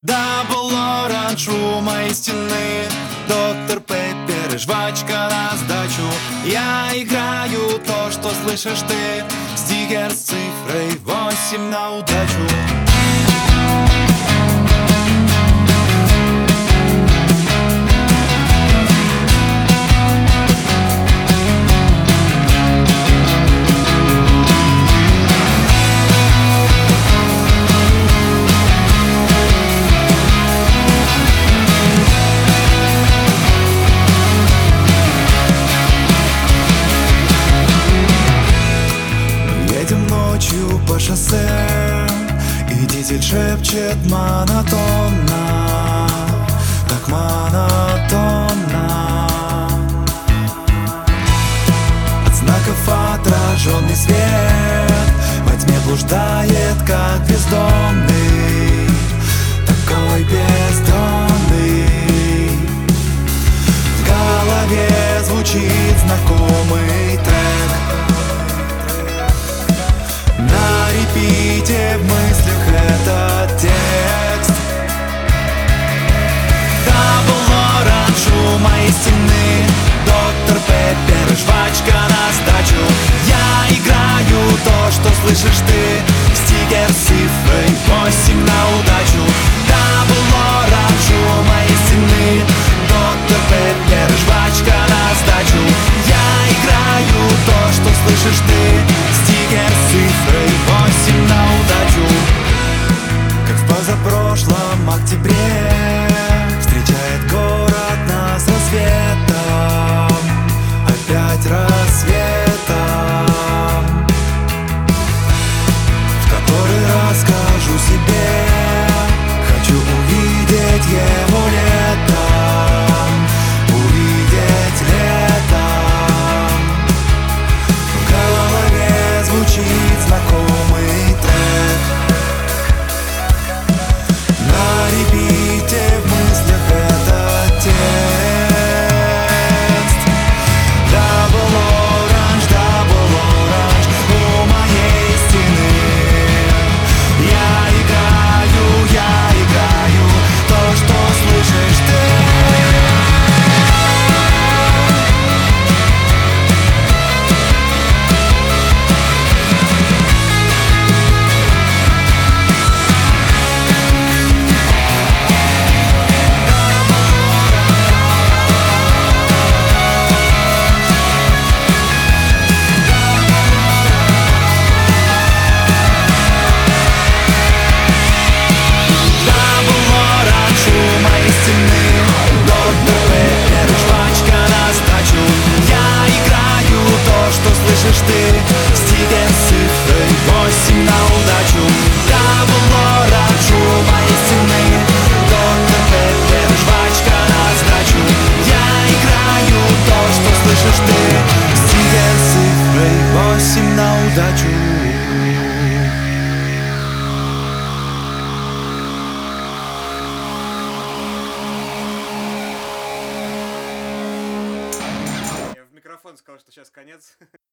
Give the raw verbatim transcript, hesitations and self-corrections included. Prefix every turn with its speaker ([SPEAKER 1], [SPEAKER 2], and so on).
[SPEAKER 1] Дабл оранж у моей стены, доктор Пеппер и жвачка на сдачу. Я играю то, что слышишь ты, стикер с цифрой восемь на удачу. Ночью по шоссе, и дизель шепчет монотонно, так монотонно. От знаков отраженный свет во тьме блуждает, как бездомный, такой бездомный. В голове звучит знакомый трек, на репите в мыслях этот текст. Дабл оранж у моей стены, доктор Пеппер и жвачка на сдачу. Я играю то, что слышишь ты, стикер с цифрой восемь на удачу. Дабл оранж у моей стены, доктор Пеппер и жвачка на сдачу. Я играю то, что слышишь ты, стикер с цифрой восемь на удачу. Как в позапрошлом октябре встречает город нас рассветом, опять рассветом. В который раз скажу себе, хочу увидеть его летом, увидеть летом. В голове звучит знакомый трек, на репите в мыслях этот текст. Дабл оранж, дабл оранж у моей стены. Я играю, я играю то, что слышишь ты. Слышишь ты, стикер с цифрой восемь на удачу. Дабл оранж у моей стены, доктор Пеппер, жвачка на сдачу. Я играю то, что слышишь ты, стикер с цифрой восемь на удачу.
[SPEAKER 2] Я в микрофон сказал, что сейчас конец.